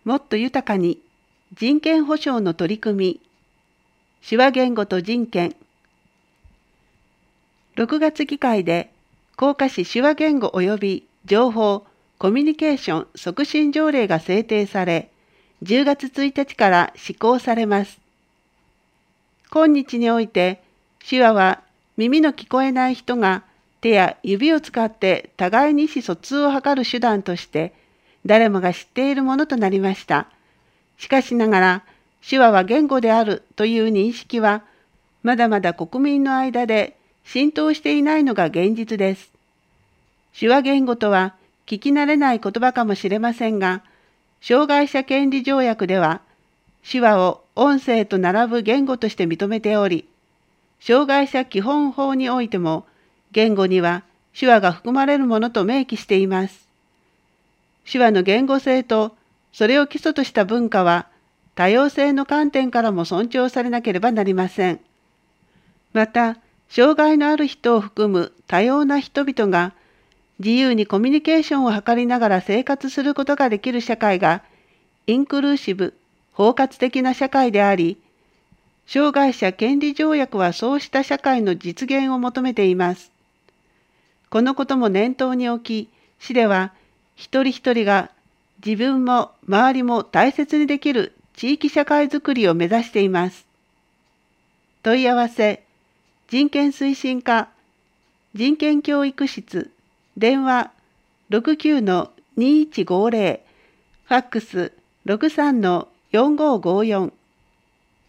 もっと豊かに人権保障の取り組み、手話言語と人権。6月議会で甲賀市手話言語及び情報コミュニケーション促進条例が制定され、10月1日から施行されます。今日において、手話は耳の聞こえない人が手や指を使って互いに意思疎通を図る手段として、誰もが知っているものとなりました。しかしながら、手話は言語であるという認識は、まだまだ国民の間で浸透していないのが現実です。手話言語とは聞き慣れない言葉かもしれませんが、障害者権利条約では、手話を音声と並ぶ言語として認めており、障害者基本法においても、言語には手話が含まれるものと明記しています。手話の言語性とそれを基礎とした文化は多様性の観点からも尊重されなければなりません。また、障害のある人を含む多様な人々が自由にコミュニケーションを図りながら生活することができる社会がインクルーシブ、包括的な社会であり、障害者権利条約はそうした社会の実現を求めています。このことも念頭に置き、市では一人一人が自分も周りも大切にできる地域社会づくりを目指しています。問い合わせ、人権推進課、人権教育室、電話 69-2150、ファックス 63-4554